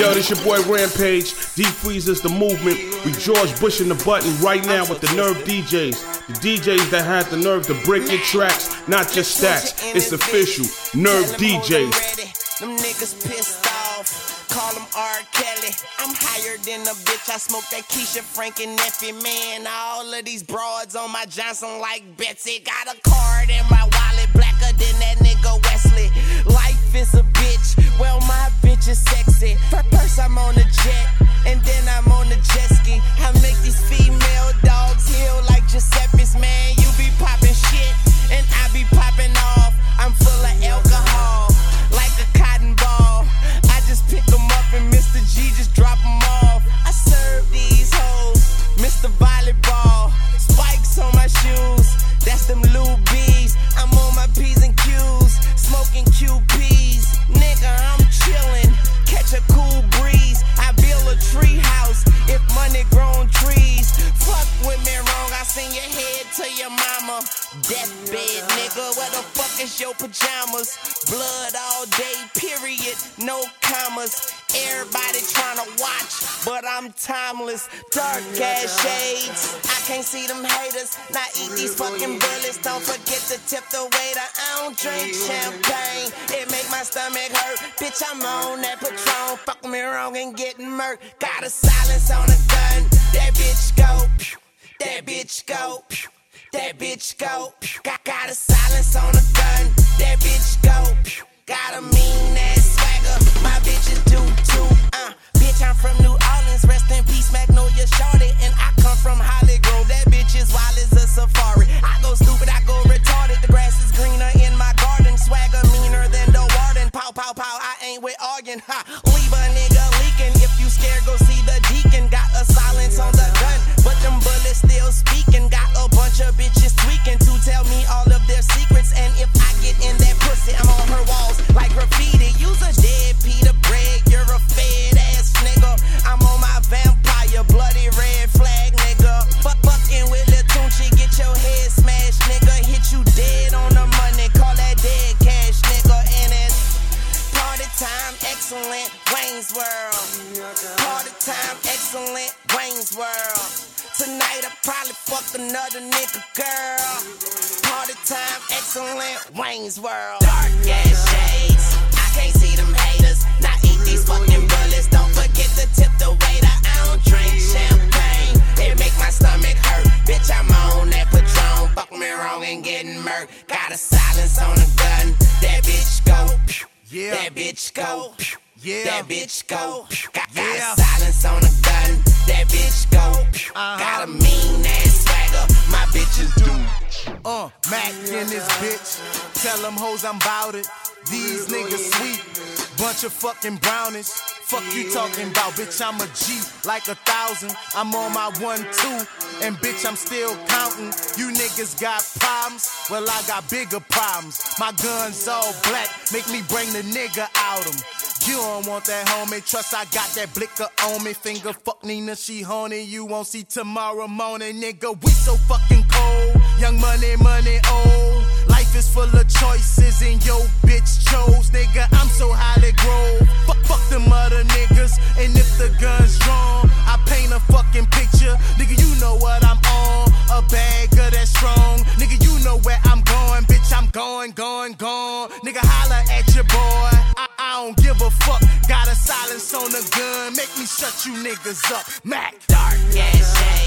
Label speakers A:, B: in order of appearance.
A: Yo, this your boy Rampage. D Freezer's the movement. We George Bushing the button right now with the Nerve DJs. The DJs that had the nerve to break your tracks, not just stats. It's official. Nerve DJs.
B: Them niggas pissed off. Call him R. Kelly. I'm higher than a bitch. I smoke that Keisha, Frank, and Effie. Man, all of these broads on my Johnson like Betsy. Got a card in my wallet, blacker than that nigga Wesley. Life is a bitch. Well, my bitch is sexy. First I'm on the jet, and then I'm on the jet ski. I make these female dogs heal like Giuseppe's. Man, you be popping shit, and I be popping off. I'm full of alcohol, like a cotton ball. I just pick them up and Mr. G just drop them off. I serve these hoes, Mr. Volleyball. Spikes on my shoes, that's them Lou B's. I'm on my P's and Q's, smoking QPs. Nigga, I'm chillin', catch a cool breeze. I build a tree house, if money grown trees. Fuck with me wrong, I send your head to your mama. Deathbed, nigga, where the fuck is your pajamas? Blood all day, period, no commas. Everybody tryna watch, but I'm timeless. Dark ass shades, I can't see them haters. Now eat these fucking bullets, don't forget to tip the waiter. I don't drink champagne, it make my stomach hurt. Bitch, I'm on that Patron, fuck me wrong and getting murked. Got a silence on a gun, that bitch go, pew, that bitch go, pew, that bitch go. Got a silence on a gun, that bitch go, pew. Got a mean ass swagger, my bitches do too. Bitch, I'm from New Orleans, rest in peace, Magnolia Shorty. And I come from Holly Grove, that bitch is wild as a safari. I go stupid, I go retarded, the grass is greener in my garden. Swagger meaner than the warden, pow, pow, pow, I ain't with arguing. Leave a nigga leaking, if you scared, go see the deacon. Got a silence on the gun, but them bullets still speaking. Got a bunch of bitches tweaking to tell me all of their secrets. And if I get in that pussy, I'm on her walls like graffiti. Use a dead Peter Bread, you're a fed ass nigga. I'm on my vampire, bloody red flag, nigga. Fucking with Lil Tunechi, get your head smashed, nigga. Hit you dead on the money, call that dead cash, nigga. And it's party time, excellent, Wayne's World. Party time, excellent, Wayne's World. Tonight I probably fuck another nigga, girl. Party time, excellent, Wayne's World. Dark ass shades, I can't see them haters. Now eat these fucking bullets, don't forget to tip the waiter. I don't drink champagne, it make my stomach hurt. Bitch, I'm on that Patron, fuck me wrong and getting murked. Got a silence on a gun, that bitch go, pew, yeah. That bitch go, pew, yeah. That bitch go, pew. Got a silence on a gun, that bitch go, pew. Got a mean ass swagger, my bitches do.
C: Mac in this bitch, tell them hoes I'm bout it. These niggas sweet, bunch of fucking brownies. Fuck you talking about, bitch, I'm a G, like 1,000. I'm on my 1-2, and bitch, I'm still counting. You niggas got problems, well, I got bigger problems. My gun's all black, make me bring the nigga out 'em. You don't want that, homie, trust I got that blicker on me. Finger fuck Nina, she horny, you won't see tomorrow morning, nigga. We so fucking cold, young money, money old. Life is full of choices and yo bitch chose, nigga. I'm so highly grove. Fuck them other niggas, and if the gun's drawn, I paint a fucking picture. Nigga, you know what I'm on, a bagger that's strong. Nigga, you know where I'm going, bitch, I'm going. Nigga, holla at your boy, I don't give a fuck. Got a silence on the gun, make me shut you niggas up, Mac.
B: Dark ass shade.